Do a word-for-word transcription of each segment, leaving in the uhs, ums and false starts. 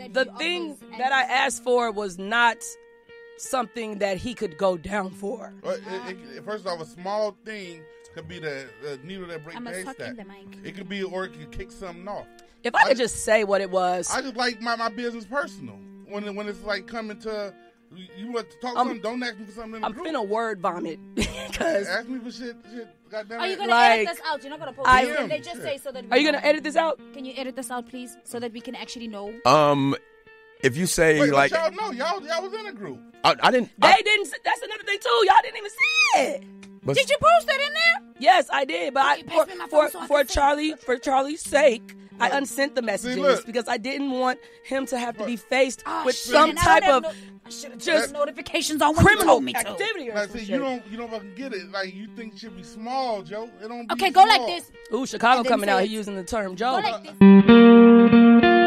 that the he thing offers and that I he's- asked for was not something that he could go down for. Well, it, it, first off, a small thing could be the, the needle that breaks I the must talk in haystack. the mic. It could be, or it could kick something off. If I could just say what it was. I just like my, my business personal. When it- when it's like coming to, you want to talk I'm- something, don't ask me for something in the I'm group. finna word vomit because Ask me for shit, shit, goddamn Are you it. gonna Like, edit this out? You're not gonna post I- it. Can they just say so that we are you know? gonna edit this out? Can you edit this out, please, so that we can actually know? Um, if you say Wait, like, but y'all know, y'all, y'all was in a group. I, I didn't. They I, didn't. s- That's another thing too. Y'all didn't even see it. but- Did you post it in there? Yes, I did, but Okay, I, pass for me my for, phone so I for can see. Charlie for Charlie's sake, I unsent the messages look. because I didn't want him to have to be faced Oh, with shit, some and I don't type have of no- I should have just just notifications on when you criminal told me to. activity or Like, some see, shit. you don't, you don't fucking get it. Like, you think shit be small, Joe. It don't be Okay, go small. like this. Ooh, Chicago And then coming say out it. here using the term Go Joe. like this.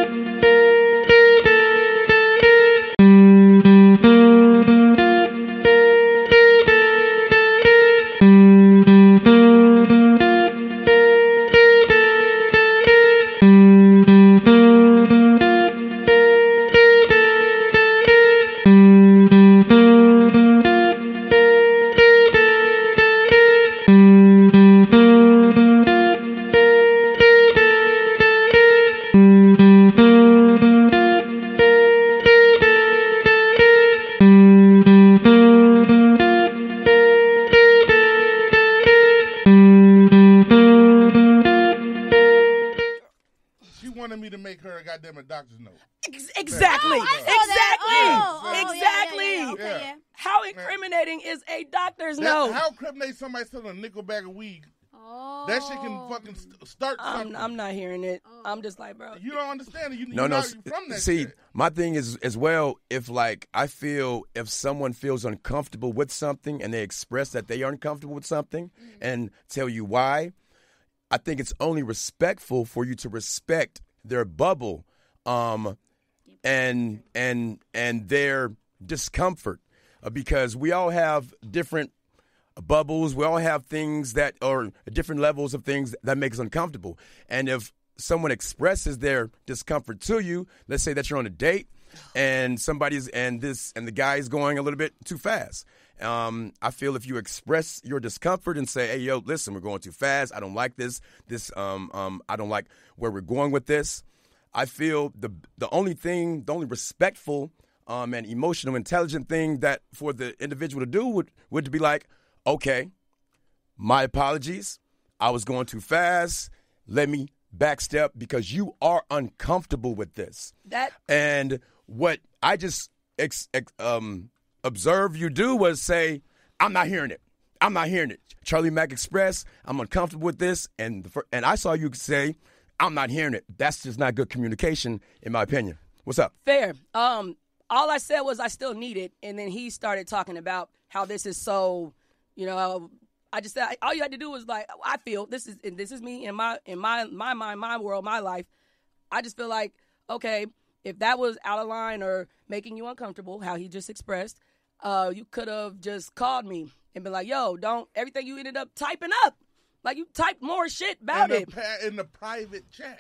She wanted me to make her a goddamn a doctor's note. Ex- exactly, Oh, I saw that. exactly, Oh, oh, yeah, yeah, exactly. yeah, okay, Yeah. yeah. How incriminating is a doctor's That, note? How incriminate somebody selling a nickel bag of weed? Oh. That shit can fucking st- start I'm, something. I'm not hearing it. I'm just like, bro. You don't understand it. You, No, you're no. not s- from that See, shit. my thing is as well. If like I feel if someone feels uncomfortable with something and they express that they are uncomfortable with something and tell you why, I think it's only respectful for you to respect their bubble, um, and and and their discomfort, uh, because we all have different bubbles. We all have things that are different levels of things that make us uncomfortable. And if someone expresses their discomfort to you, let's say that you're on a date and somebody's and this and the guy is going a little bit too fast. Um, I feel if you express your discomfort and say, "Hey, yo, listen, we're going too fast. I don't like this. This, um, um, I don't like where we're going with this." I feel the the only thing, the only respectful um, and emotional, intelligent thing that for the individual to do would would be like, "Okay, my apologies. I was going too fast. Let me backstep because you are uncomfortable with this." That And what I just ex, ex, um, observed you do was say, "I'm not hearing it. I'm not hearing it." Charlie Mack Express, I'm uncomfortable with this. And the, fir- and I saw you say, "I'm not hearing it." That's just not good communication, in my opinion. What's up? fair. Um, all I said was I still need it, and then he started talking about how this is so, you know. I just said all you had to do was like I feel this is and this is me in my in my my mind, my world, my life. I just feel like okay, if that was out of line or making you uncomfortable, how he just expressed, uh, you could have just called me and been like, "Yo, don't everything you ended up typing up, like you typed more shit about in it." the, pa- in the private chat.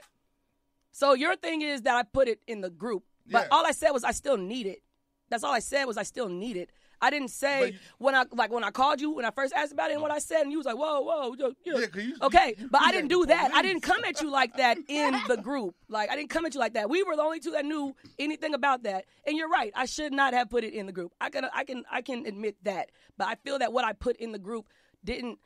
So your thing is that I put it in the group, but Yeah. all I said was I still need it. That's all I said was I still need it. I didn't say But you- when I like when I called you when I first asked about it and what I said and you was like whoa whoa yo, yo. Yeah, 'cause you- okay, you- you but I like didn't the do that. I police. didn't come at you like that in the group. Like I didn't come at you like that. We were the only two that knew anything about that. And you're right. I should not have put it in the group. I can I can I can admit that. But I feel that what I put in the group didn't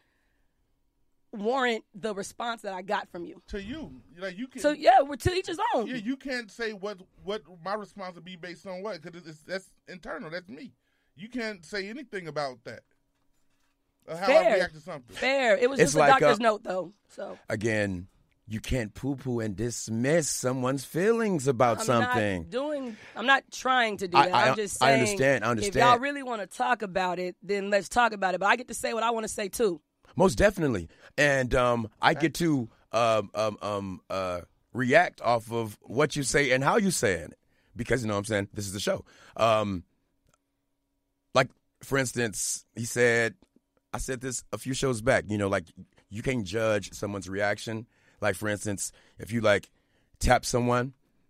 warrant the response that I got from you. To you, like you can. So yeah, we're to each his own. Yeah, you can't say what what my response would be based on what because it's that's internal. That's me. You can't say anything about that. Or how I Fair. react to something. Fair. It was It's just like, a doctor's uh, note, though. So Again, you can't poo-poo and dismiss someone's feelings about I'm something. not doing. I'm not trying to do I- that. I- I'm just I saying. understand, I If understand. y'all really want to talk about it, then let's talk about it. But I get to say what I want to say too. Most definitely. And um, I get to um, um, um, uh, react off of what you say and how you say it. Because, you know what I'm saying, this is the show. Um, like, for instance, he said, I said this a few shows back, you know, like, you can't judge someone's reaction. Like, for instance, if you, like, tap someone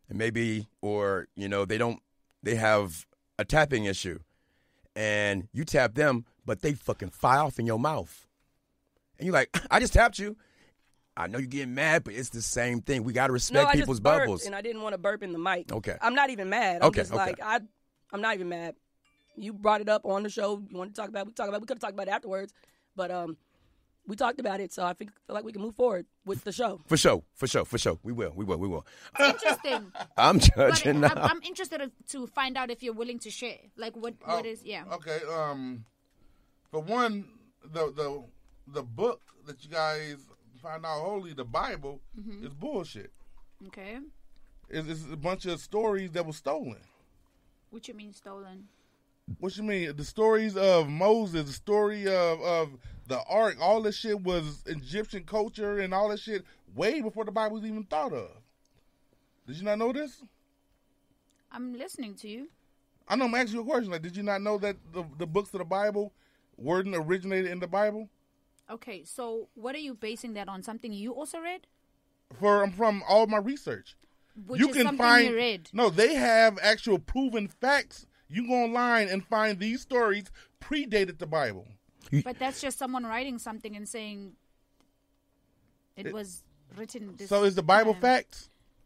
and maybe, or, you know, they don't, they have a tapping issue, and you tap them, but they fucking fly off in your mouth. And you're like, I just tapped you. I know you're getting mad, but it's the same thing. We got to respect no, I people's just burped, bubbles. and I didn't want to burp in the mic. Okay. I'm not even mad. I'm Okay, just okay. like, I, I'm not even mad. You brought it up on the show. You want to talk about it? We talk about it. We could have talked about it afterwards. But um, we talked about it, so I think, feel like we can move forward with the show. For sure, for sure, for sure. We will, we will, we will. Interesting. I'm But judging I'm, now. I'm interested to find out if you're willing to share. Like, what, what Oh, is, yeah. Okay. Um, for one, the the the book that you guys find out holy, the Bible, Mm-hmm. is bullshit. Okay. It's, it's a bunch of stories that were stolen. What you mean stolen? What you mean? The stories of Moses, the story of, of the Ark, all this shit was Egyptian culture and all that shit way before the Bible was even thought of. Did you not know this? I'm listening to you. I know I'm asking you a question. Like, did you not know that the, the books of the Bible weren't originated in the Bible? Okay, so what are you basing that on? Something you also read? For from all my research. Which you is can something find you read. No, they have actual proven facts. You go online and find these stories predated the Bible. But that's just someone writing something and saying it, It- was written this So is the Bible time. facts?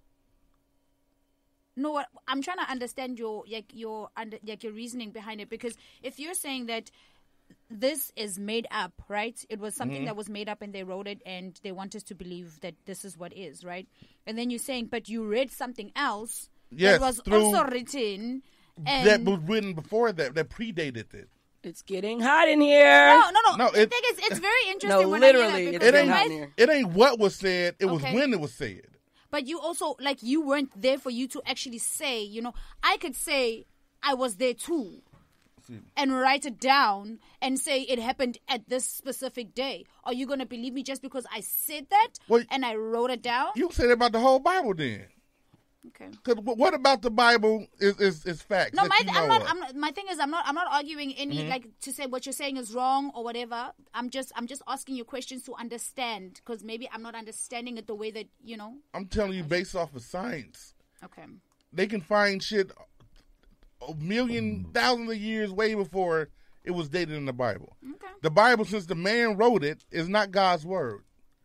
No, what I'm trying to understand your like your under like your reasoning behind it, because if you're saying that this is made up, right? It was something Mm-hmm. that was made up and they wrote it and they want us to believe that this is what is, right? And then you're saying, but you read something else Yes, that was through- also written and that was written before that, that predated it. It's getting hot in here. no, no, no. No, the it- thing is, it's very interesting. No, when I hear literally, that it's because It getting when hot I- in here. ain't, it ain't what was said, it was Okay. when it was said. But you also, like, you weren't there for you to actually say, you know, I could say I was there too and write it down and say it happened at this specific day. Are you going to believe me just because I said that Well, and I wrote it down? You can say that about the whole Bible then. Okay. Because what about the Bible is, is, is facts? No, that my you I'm know not, of? I'm not. My thing is, I'm not. I'm not arguing any Mm-hmm. like to say what you're saying is wrong or whatever. I'm just. I'm just asking you questions to understand, because maybe I'm not understanding it the way that you know. I'm telling you based off of science. Okay. They can find shit a million, thousands of years way before it was dated in the Bible. Okay. The Bible, since the man wrote it, is not God's word.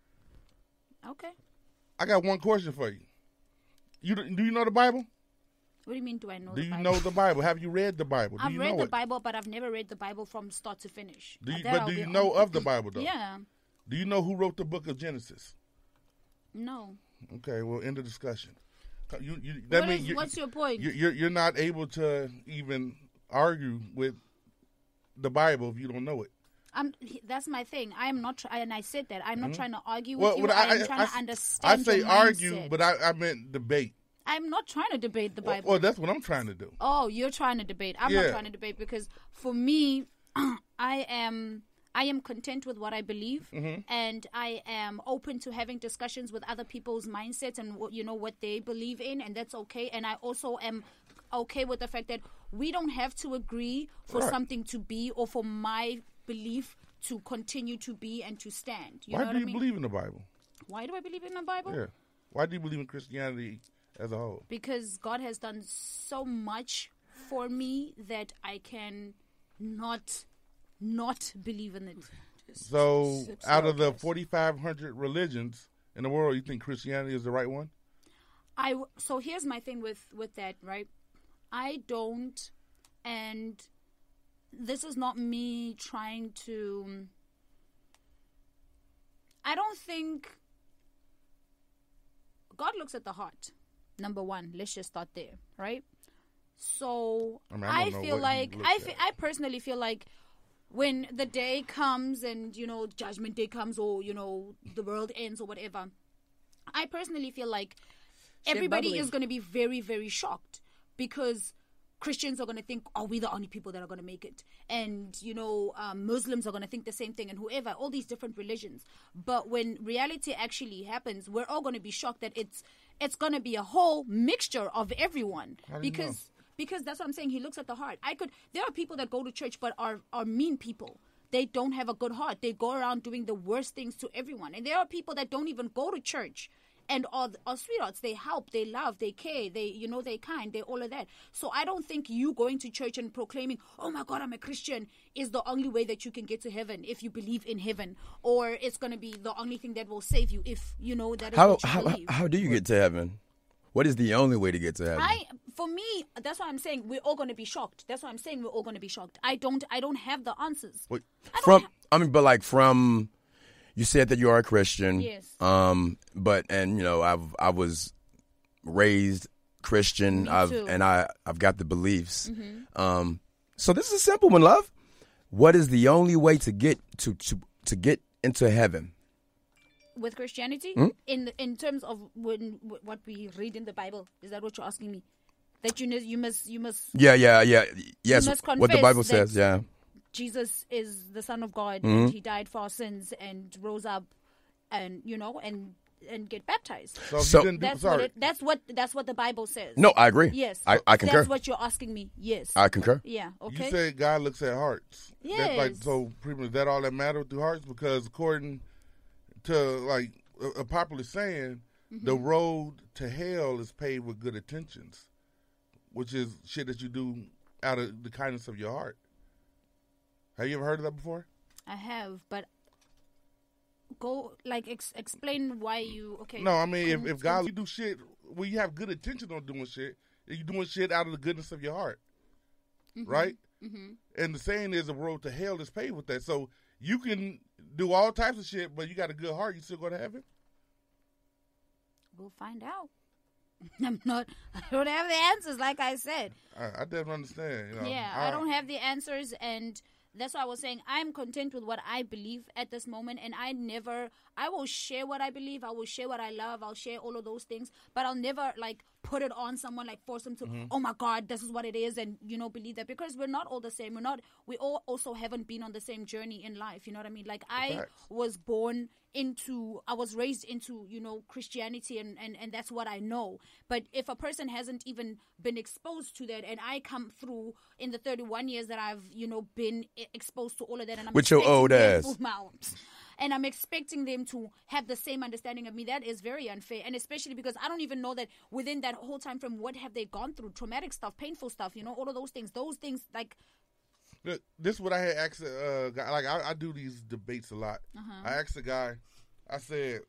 Okay. I got one question for you. You do you know the Bible? What do you mean? Do I know? Do the you Bible? know the Bible? Have you read the Bible? Do I've you read know the it? Bible, but I've never read the Bible from start to finish. Do you, That but I'll do be you know honest. of the Bible though? Yeah. Do you know who wrote the book of Genesis? No. Okay, well, end the discussion. You, you, that What means is- you- what's your point? you- You're you're not able to even argue with the Bible if you don't know it. I'm. That's my thing. I am not. Try, and I said that I'm not trying to argue Mm-hmm. Well, with you. what I, I, am I, trying I, to I understand. say your argue, mindset. but I, I meant debate. I'm not trying to debate the Well, Bible. well, that's what I'm trying to do. Oh, you're trying to debate. I'm Yeah. not trying to debate, because for me, I am I am content with what I believe, Mm-hmm. and I am open to having discussions with other people's mindsets and what you know what they believe in, and that's okay. And I also am okay with the fact that we don't have to agree for Right. something to be, or for my belief to continue to be and to stand. You Why know do what you I mean? believe in the Bible? Why do I believe in the Bible? Yeah. Why do you believe in Christianity as a whole? Because God has done so much for me that I can not not believe in it. So, Sip out of the syrup, yes. forty-five hundred religions in the world, you think Christianity is the right one? I w- so here's my thing with with that, right? I don't, and this is not me trying to. I don't think God looks at the heart. Number one, let's just start there, right? So I mean, I I, don't know feel what he like looks I, at. fe- I personally feel like when the day comes and you know judgment day comes, or you know the world ends or whatever, I personally feel like Shit everybody bubbly. is going to be very, very shocked, because Christians are going to think, are we the only people that are going to make it? And, you know, um, Muslims are going to think the same thing, and whoever, all these different religions. But when reality actually happens, we're all going to be shocked that it's it's going to be a whole mixture of everyone. How do you know? Because because that's what I'm saying. He looks at the heart. I could. There are people that go to church but are, are mean people. They don't have a good heart. They go around doing the worst things to everyone. And there are people that don't even go to church and are, are sweethearts. They help, they love, they care, they, you know, they kind, they all of that. So I don't think you going to church and proclaiming, oh my God, I'm a Christian, is the only way that you can get to heaven if you believe in heaven, or it's going to be the only thing that will save you if, you know, that is How what you how believe. how do you get to heaven? What is the only way to get to heaven? I, for me, that's why I'm saying we're all going to be shocked. That's why I'm saying we're all going to be shocked. I don't, I don't have the answers. Wait, I don't from ha- I mean, but like from, you said that you are a Christian. Yes. Um, but and you know, I've I was raised Christian. Me I've too. and I I've got the beliefs. Um, so this is a simple one, love. What is the only way to get to to to get into heaven? With Christianity, Hmm? in in terms of when what we read in the Bible, is that what you're asking me? That you know, you must you must Yeah, yeah, yeah. Yes, must what the confess Bible that- says. Yeah. Jesus is the Son of God, Mm-hmm. and He died for our sins and rose up, and you know, and and get baptized. So, if So- you didn't do, That's sorry. what it, that's what that's what the Bible says. No, I agree. Yes. I, I concur. That's what you're asking me. Yes. I concur. yeah. You Okay. said God looks at hearts. That's like, Yes. so pretty much is that all that matters through hearts? Because according to like a, a popular saying, Mm-hmm. the road to hell is paved with good intentions, which is shit that you do out of the kindness of your heart. Have you ever heard of that before? I have, but go like ex- explain why you. Okay. No, I mean if, Con- if God you do shit when you have good intention on doing shit, you're doing shit out of the goodness of your heart, right? Mm-hmm. And the saying is, the road to hell is paved with that. So you can do all types of shit, but you got a good heart, you still go to heaven. We'll find out. I'm not. I don't have the answers, like I said. I, I don't understand. You know, Yeah, I don't have the answers, and that's why I was saying I'm content with what I believe at this moment, and I never, I will share what I believe, I will share what I love, I'll share all of those things, but I'll never like put it on someone, like force them to, oh my God, this is what it is, and you know, believe that, because we're not all the same. We're not, we all also haven't been on the same journey in life. You know what I mean? Like I Facts. was born into, I was raised into, you know, Christianity, and, and, and that's what I know. But if a person hasn't even been exposed to that, and I come through in the thirty-one years that I've, you know, been e- exposed to all of that, and I'm With your expecting old them- ass. with my own- and I'm expecting them to have the same understanding of me, that is very unfair. And especially because I don't even know that within that whole time frame, what have they gone through? Traumatic stuff, painful stuff, you know, all of those things. Those things, like, Look, this is what I had asked. Uh, guy, like I, I do these debates a lot. Uh-huh. I asked a guy. I said,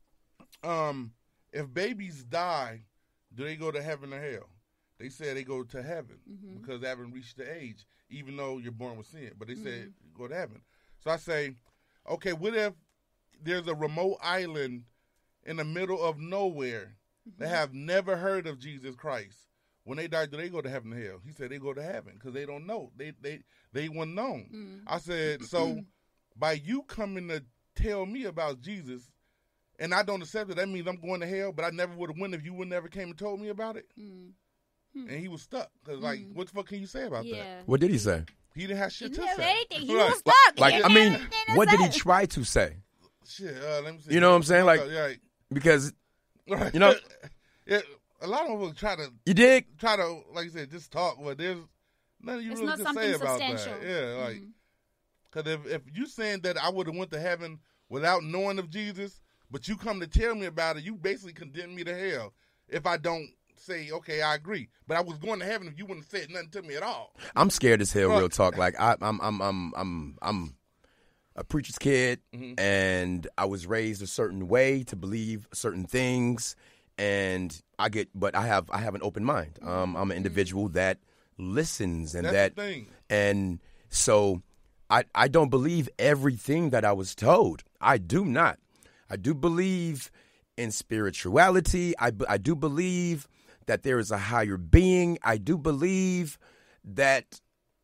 um, if babies die, do they go to heaven or hell? They said they go to heaven Mm-hmm. because they haven't reached the age, even though you're born with sin. But they said go to heaven. So I say, okay, what if there's a remote island in the middle of nowhere that have never heard of Jesus Christ? When they die, do they go to heaven or hell? He said they go to heaven because they don't know. They they they weren't known. I said, so by you coming to tell me about Jesus and I don't accept it, that means I'm going to hell, but I never would have went if you would never came and told me about it. And he was stuck. Because, like, what the fuck can you say about that? yeah. What did he say? He didn't have shit He to didn't say. have anything. He Right. was stuck. Like, He I didn't mean, have anything to what did he say. try to say? Shit, uh, let me see. You know what I'm saying? Like, Uh, yeah, because right. you know- yeah, a lot of them try to you dig. try to, like you said, just talk, but there's nothing you It's really not can something say about substantial. that. Yeah, like, Mhm. because if, if you saying that I would have went to heaven without knowing of Jesus, but you come to tell me about it, you basically condemn me to hell if I don't say, okay, I agree. But I was going to heaven if you wouldn't have said nothing to me at all. I'm scared as hell. Right. Real talk. Like I, I'm, I'm, I'm, I'm, I'm a preacher's kid, Mhm. and I was raised a certain way to believe certain things, and I get, but I have, I have an open mind. Um, I'm an individual that listens, and That's that, the thing. and so I, I don't believe everything that I was told. I do not. I do believe in spirituality. I, b- I do believe that there is a higher being. I do believe that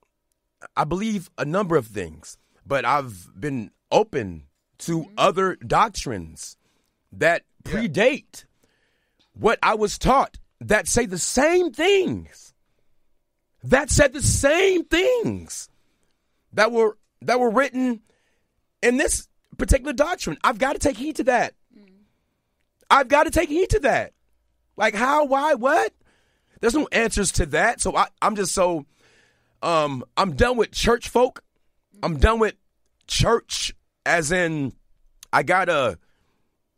I believe a number of things, but I've been open to other doctrines that Yeah. predate what I was taught, that say the same things, that said the same things that were that were written in this particular doctrine. I've got to take heed to that. I've got to take heed to that. Like how, why, what? There's no answers to that. So I, I'm just so, um, I'm done with church folk. I'm done with church as in I gotta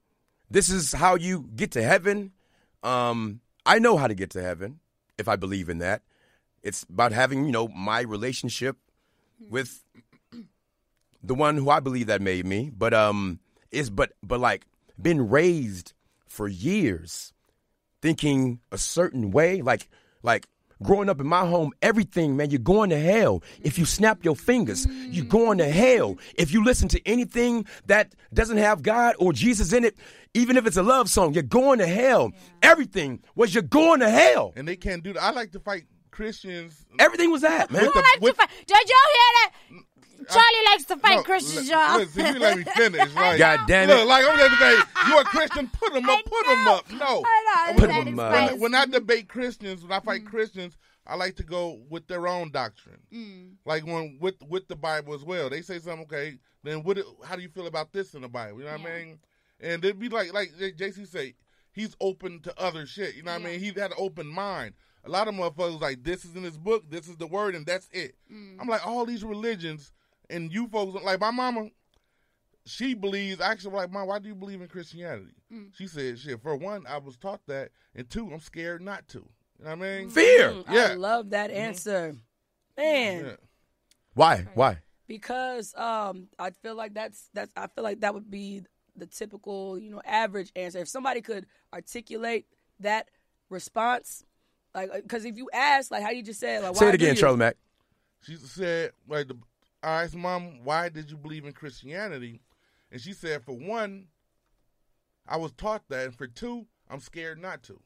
this is how you get to heaven. Um, I know how to get to heaven if I believe in that. It's about having, you know, my relationship with the one who I believe that made me. But um, it's but but like been raised for years thinking a certain way, like like. Growing up in my home, everything, man, you're going to hell. If you snap your fingers, you're going to hell. If you listen to anything that doesn't have God or Jesus in it, even if it's a love song, you're going to hell. Yeah. Everything was you're going to hell. And they can't do that. I like to fight Christians. Everything was that, man. Who likes to fight? Did y'all hear that? Charlie likes to fight no, Christians, l- y'all. Listen, you let me finish. Like, God damn it. Look, like I'm going to say, you're a Christian, put them up, put them up. No. I know, Put that them is up. nice. When, when I debate Christians, when I fight mm. Christians, I like to go with their own doctrine. Mm. Like when with with the Bible as well. They say something, okay, then what? How do you feel about this in the Bible? You know what yeah. I mean? And it'd be like, like J C say, he's open to other shit. You know what yeah. I mean? He's had an open mind. A lot of motherfuckers like, this is in his book, this is the word, and that's it. Mm. I'm like, all these religions, and you folks, like my mama, she believes, actually, like, Mom, why do you believe in Christianity? Mm. She said, shit, for one, I was taught that, and two, I'm scared not to. You know what I mean? Fear. Mm, yeah. I love that answer. Mm-hmm. Man. Yeah. Why? Why? Because um, I feel like that's that's I feel like that would be the typical, you know, average answer. If somebody could articulate that response, like, because if you ask, like how you just said, like, say why it again, you? Charlie Mack. She said, like, the, I asked Mom, why did you believe in Christianity? And she said, for one, I was taught that, and for two, I'm scared not to.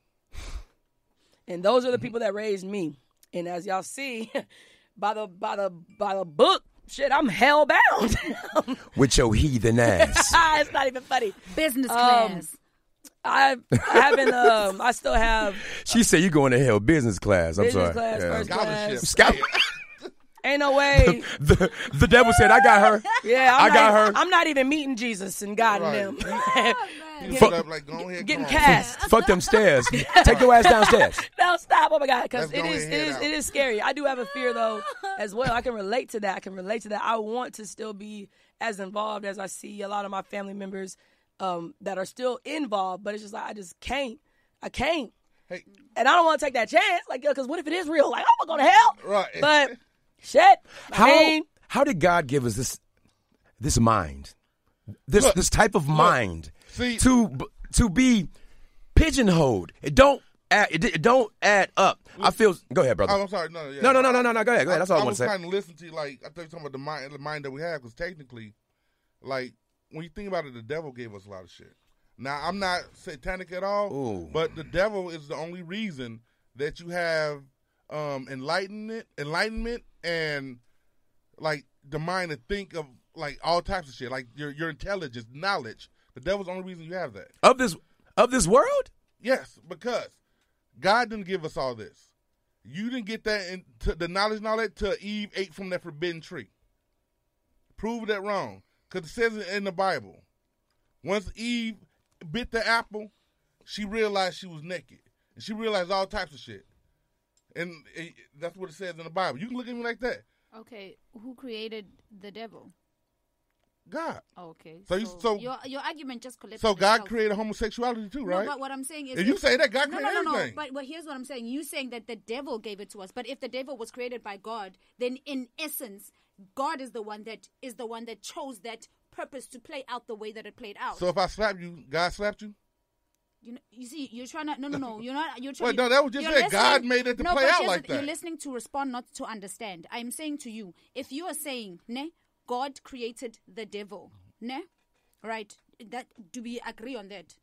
And those are the people that raised me. And as y'all see, by the by the by the book, shit, I'm hell bound. With your heathen ass. It's not even funny. Business Um, class. I I haven't. Um, I still have She said you going to hell business class. I'm business sorry. class, Yeah. first Scholarship. class. Scout. Ain't no way. the, the devil said, I got her. Yeah, I'm I not got even, her. I'm not even meeting Jesus and God Right. and them. He Fuck- stood up like, go ahead, Getting come on. cast. Fuck them stairs. Take your ass downstairs. No, stop! Oh my God, because Let's it go is, ahead, it head is, out. it is scary. I do have a fear though, as well. I can relate to that. I can relate to that. I want to still be as involved as I see a lot of my family members um, that are still involved, but it's just like I just can't. I can't, Hey, and I don't want to take that chance. Like, because what if it is real? Like, I'm gonna go to hell. right. But shit, How I mean, how did God give us this this mind, this Look, this type of mind see- to b- to be pigeonholed? It don't add, it, it don't add up. I feel. Go ahead, brother. Oh, I'm sorry. No, yeah. No, no, no, no, no, no. Go ahead. Go ahead. That's all I, I want was to say. trying to listen to you, like, I thought you were talking about the mind, the mind that we have, because technically, like, when you think about it, the devil gave us a lot of shit. Now, I'm not satanic at all, Ooh. but the devil is the only reason that you have um, enlightenment, enlightenment, and like the mind to think of like all types of shit, like your your intelligence, knowledge. The devil's the only reason you have that. Of this of this world? Yes, because God didn't give us all this. You didn't get that in, to the knowledge and all that till Eve ate from that forbidden tree. Prove that wrong, because it says it in the Bible. Once Eve bit the apple, she realized she was naked, and she realized all types of shit. And it, that's what it says in the Bible. You can look at me like that. Okay, who created the devil? God. Oh, okay. So you- so- your your argument just collected. So God itself. created homosexuality too, right? No, but what I'm saying is, If you say that, God no, created no, no, no. everything. But well, here's what I'm saying. You saying that the devil gave it to us, but if the devil was created by God, then in essence, God is the one that is the one that chose that purpose to play out the way that it played out. So if I slap you, God slapped you? You know, you see, you're trying to no, no, no. You're not. You're trying. Wait, no, that was just you're it. God listening- made it to no, play but out here's like the- that. You're listening to respond, not to understand. I'm saying to you, if you are saying, ne, God created the devil, ne, right? That do we agree on that?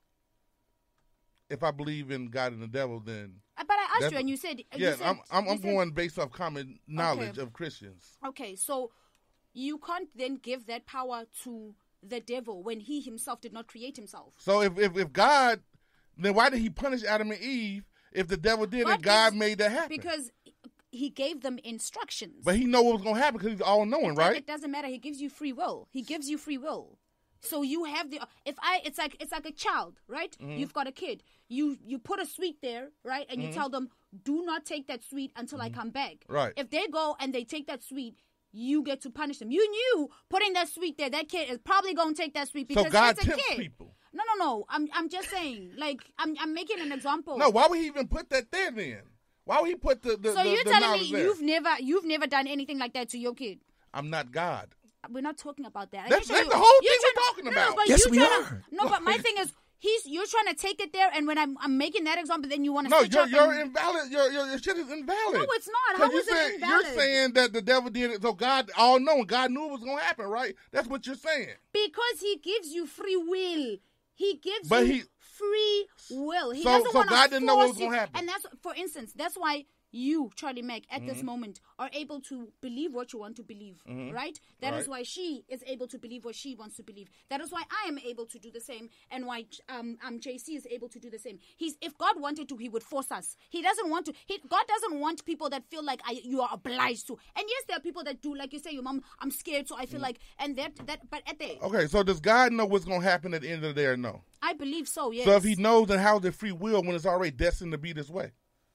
If I believe in God and the devil, then Uh, But I asked That's- you, and you said, you yeah, said- I'm I'm, you I'm said- going based off common knowledge Okay. of Christians. Okay, so you can't then give that power to the devil when he himself did not create himself. So if if, if God, then why did He punish Adam and Eve if the devil did and God gives- made that happen? Because he gave them instructions. But He know what was going to happen because He's all knowing, It- right? It doesn't matter. He gives you free will. He gives you free will. So you have the if I it's like it's like a child, right? Mm-hmm. You've got a kid. You you put a sweet there, right? And Mm-hmm. you tell them, do not take that sweet until I come back. Right. If they go and they take that sweet, you get to punish them. You knew putting that sweet there, that kid is probably going to take that sweet because God it's a tempts kid. people. No, No, no, no. I'm I'm just saying. Like I'm I'm making an example. No, why would he even put that there then? Why would he put the the So the, you're the telling me knowledge there? you've never you've never done anything like that to your kid? I'm not God. We're not talking about that. That's- Actually, that's the whole you're thing we're trying- talking no, about. No, but Yes, you're we trying to- are. No, but my thing is, he's you're trying to take it there, and when I'm I'm making that example, then you want to No, switch you're up you're and- invalid. Your, your your shit is invalid. No, it's not. 'Cause How you is it said- invalid? You're saying that the devil did it, so God all knowing. God knew it was going to happen, right? That's what you're saying. Because he gives you free will. He gives But you he- free will. He So- doesn't so want to God didn't know what was you. gonna happen. And that's, for instance, that's why you, Charlie Mack, at Mm-hmm. this moment are able to believe what you want to believe, right? That is Right. why she is able to believe what she wants to believe. That is why I am able to do the same, and why um, um J C is able to do the same. He's if God wanted to, he would force us. He doesn't want to. He, God doesn't want people that feel like I, you are obliged to. And yes, there are people that do, like you say, your mom, I'm scared, so I feel like, and that that. But at the Okay, so does God know what's going to happen at the end of the day or no? I believe so. Yes. So if he knows, then how's it free will when it's already destined to be this way?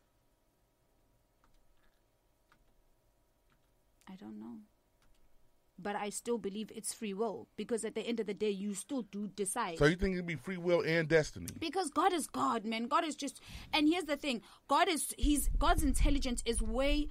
I don't know. But I still believe it's free will, because at the end of the day, you still do decide. So you think it'd be free will and destiny? Because God is God, man. God is just, and here's the thing: God is, he's God's intelligence is way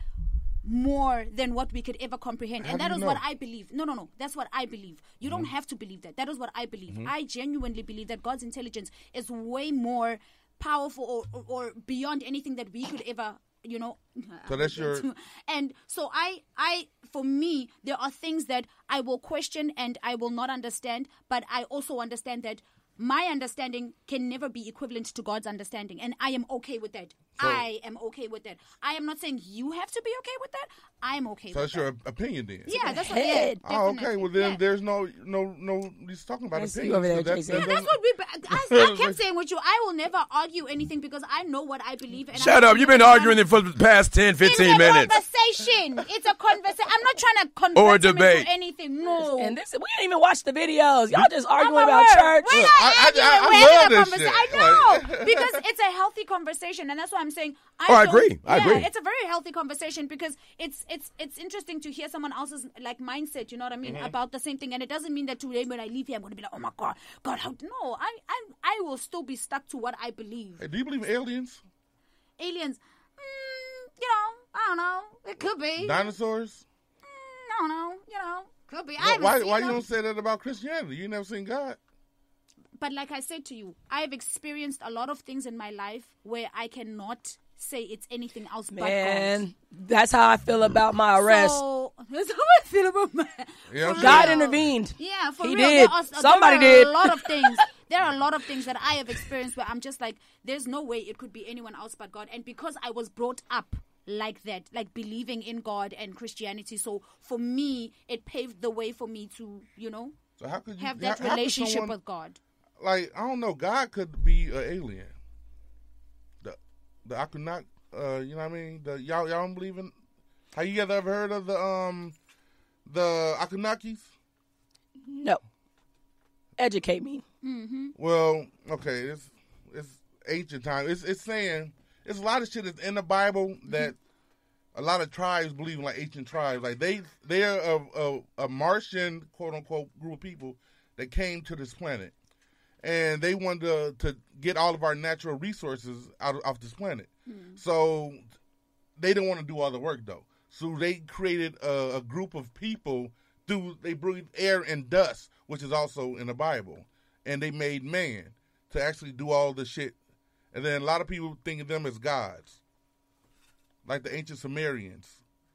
more than what we could ever comprehend, How and do that you is know? what I believe. No, no, no. That's what I believe. You Mm-hmm. don't have to believe that. That is what I believe. I genuinely believe that God's intelligence is way more powerful or, or, or beyond anything that we could ever. You know, So that's your- and so I, I, for me, there are things that I will question and I will not understand, but I also understand that my understanding can never be equivalent to God's understanding, and I am okay with that. So- I am okay with that. I am not saying you have to be okay with that. I am okay So with that's that. your opinion then? Yeah, that's what. Yeah, head. Oh, okay. definitely. Well, then Yeah. there's no, no, no. He's talking about I see opinion. over there, so that- Jason. that Yeah, that's doesn't- what we. I, I kept saying with you. I will never argue anything because I know what I believe. And Shut I up. You've been arguing it for the past ten, fifteen it's a minutes. conversation. It's a conversation. I'm not trying to convert Or a him into debate. anything. No. And this, we didn't even watch the videos. Y'all just Oh, arguing my about word. church. We're Look, not I- I- arguing. I- I We're having a love this conversation. shit. I know Like- because it's a healthy conversation, and that's why I'm saying. I, Oh, I don't- agree. I yeah, agree. It's a very healthy conversation because it's it's it's interesting to hear someone else's like mindset. You know what I mean Mm-hmm. about the same thing, and it doesn't mean that today when I leave here I'm going to be like, oh my god, God, how? No, I I I will still be stuck to what I believe. Hey, do you believe in aliens? Aliens, mm, you know, I don't know. It could be. Dinosaurs? I don't know. You know, could be. I Why, haven't why, seen why you them. don't say that about Christianity? You never seen God? But like I said to you, I have experienced a lot of things in my life where I cannot say it's anything else but God. Man, that's how I feel about my arrest. So, that's how I feel about my. Yeah, I'm for God real. intervened. Yeah, for He real. did. There are, Somebody there are did. a lot of things. There are a lot of things that I have experienced where I'm just like, there's no way it could be anyone else but God. And because I was brought up like that, like believing in God and Christianity, so for me, it paved the way for me to, you know, So how could you have that how- how could relationship someone- with God. Like, I don't know, God could be an alien. The the Anunnaki, uh, you know what I mean? The y'all y'all don't believe in. Have you guys ever heard of the um the Anunnakis? No. Educate me. Well, okay, it's it's ancient time. It's it's saying it's a lot of shit that's in the Bible that a lot of tribes believe in, like ancient tribes. Like they they're a, a, a Martian quote unquote group of people that came to this planet, and they wanted to, to get all of our natural resources out of, off this planet. So they didn't want to do all the work though. So they created a, a group of people through they breathed air and dust, which is also in the Bible, and they made man to actually do all the shit. And then a lot of people think of them as gods, like the ancient Sumerians.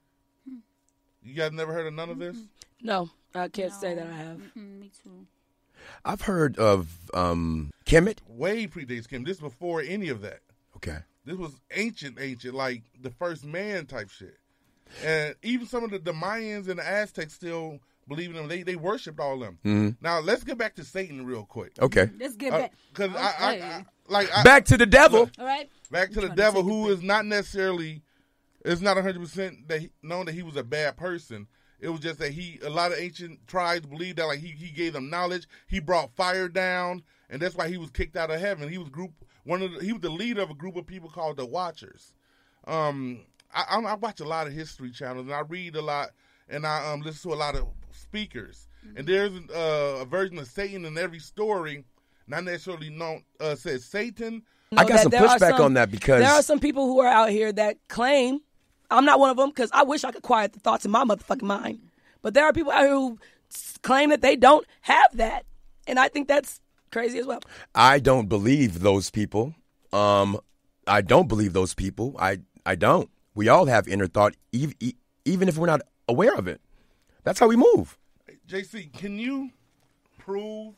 You guys never heard of none of this? No, I can't say that I have. Mm, me too. I've heard of um, Kemet. Way predates Kim. This is before any of that. Okay. This was ancient, ancient, like the first man type shit. And even some of the, the Mayans and the Aztecs still believe in them. They they worshipped all of them. Mm-hmm. Now let's get back to Satan real quick. Okay. Let's get back. Because I, I, Okay. I like I, Back to the devil. All right. back to the trying to devil, take it who back. is not necessarily, it's not one hundred percent that he, known that he was a bad person. It was just that he, a lot of ancient tribes believed that like he, he gave them knowledge. He brought fire down, and that's why he was kicked out of heaven. He was group one of the, he was the leader of a group of people called the Watchers. Um, I, I, I watch a lot of history channels, and I read a lot, and I um listen to a lot of speakers. And there's uh, a version of Satan in every story. not necessarily known uh, says Satan. know I got that some there are pushback some- on that because there are some people who are out here that claim, I'm not one of them because I wish I could quiet the thoughts in my motherfucking mind. But there are people out here who s- claim that they don't have that. And I think that's crazy as well. I don't believe those people. Um, I don't believe those people. I, I don't. We all have inner thought, ev- e- even if we're not aware of it. That's how we move. J C, can you prove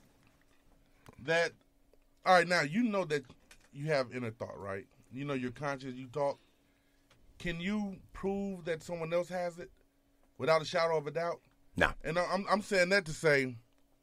that? All right, now you know that you have inner thought, right? You know you're conscious, you talk. Can you prove that someone else has it without a shadow of a doubt? No. And I'm I'm saying that to say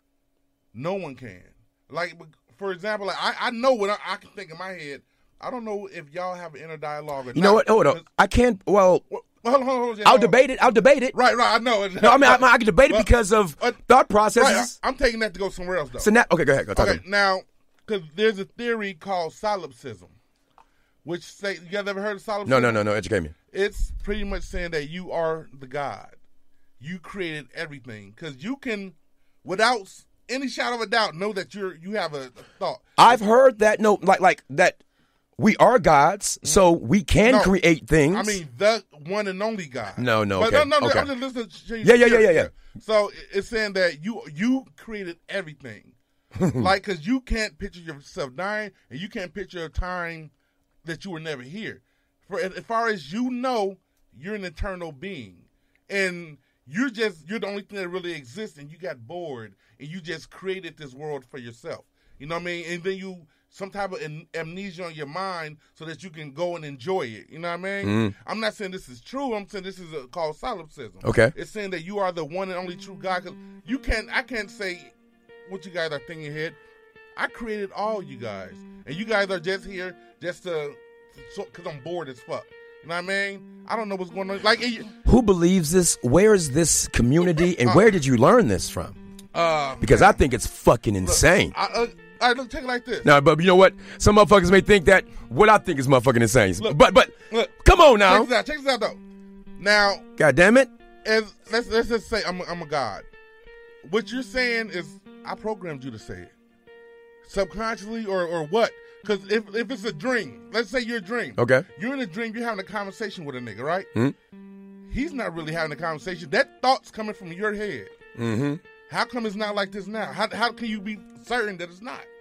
no one can. Like, for example, like I, I know what I, I can think in my head. I don't know if y'all have an inner dialogue or You not. know what? Hold on. I can't. Well, Well, hold on, hold on, hold on, I'll hold on. debate it. I'll debate it. Right, right, I know. No, I mean, I, I can debate it Well, because of uh, thought Right, I, processes. I'm taking that to go somewhere else, though. So now, okay, go ahead. Go talk Okay, to me. now, because there's a theory called solipsism, which say, you guys ever heard of solipsism? No, no, no, no. Educate me. It's pretty much saying that you are the God. You created everything. Because you can, without s- any shadow of a doubt, know that you're you have a, a thought. I've heard that. No, like like that. We are gods, so we can No, create things. I mean, the one and only God. No, no, But okay, no, no, okay. I'm just listening to you. Yeah, yeah, yeah, yeah, yeah. So it's saying that you you created everything. Like, because you can't picture yourself dying, and you can't picture a time that you were never here. For as far as you know, you're an eternal being, and you're just you're the only thing that really exists. And you got bored, and you just created this world for yourself. You know what I mean? And then you some type of am- amnesia on your mind so that you can go and enjoy it. You know what I mean? Mm. I'm not saying this is true. I'm saying this is a, called solipsism. Okay. It's saying that you are the one and only true God. Cause you can't. I can't say what you guys are thinking here. I created all you guys, and you guys are just here just to, because I'm bored as fuck. You know what I mean? I don't know what's going on. Like, it- Who believes this? Where is this community, and where did you learn this from? uh, Because I think it's fucking insane. I, uh, all right, look, take it like this. Now, but you know what? Some motherfuckers may think that what I think is motherfucking insane. Look, but but look, come on check now. this out. Check this out, though. Now, God damn it. as let's let's just say I'm a, I'm a God. What you're saying is I programmed you to say it subconsciously, or or what? Because if if it's a dream, let's say you're a dream. Okay. You're in a dream. You're having a conversation with a nigga, right? Hmm? He's not really having a conversation. That thought's coming from your head. Mm-hmm. How come it's not like this now? How how can you be certain that it's not?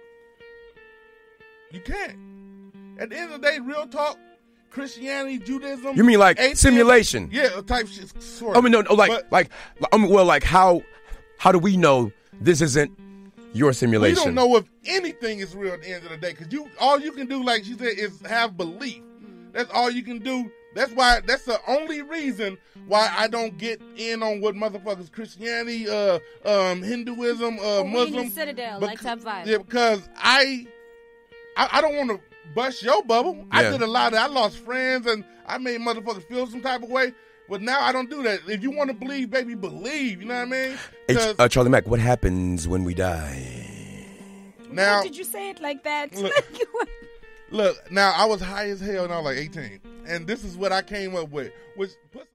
You can't. At the end of the day, real talk, Christianity, Judaism. You mean like atheism, simulation? Yeah, type shit. Sort I of. mean, no, no, like, But like, I mean, well, like, how, how do we know this isn't your we simulation? don't know if anything is real at the end of the day, because you all you can do, like she said, is have belief. That's all you can do. That's why. That's the only reason why I don't get in on what motherfuckers Christianity, uh, um, Hinduism, uh, we Muslim. need Citadel, Bec- like Top Five. Yeah, because I, I, I don't want to bust your bubble. I Yeah. did a lot of. I lost friends and I made motherfuckers feel some type of way. But now I don't do that. If you want to believe, baby, believe. You know what I mean? H, 'Cause uh, Charlie Mack, what happens when we die? now, Why did you say it like that? Look. Like you were- look, now I was high as hell and I was like eighteen, and this is what I came up with, which puts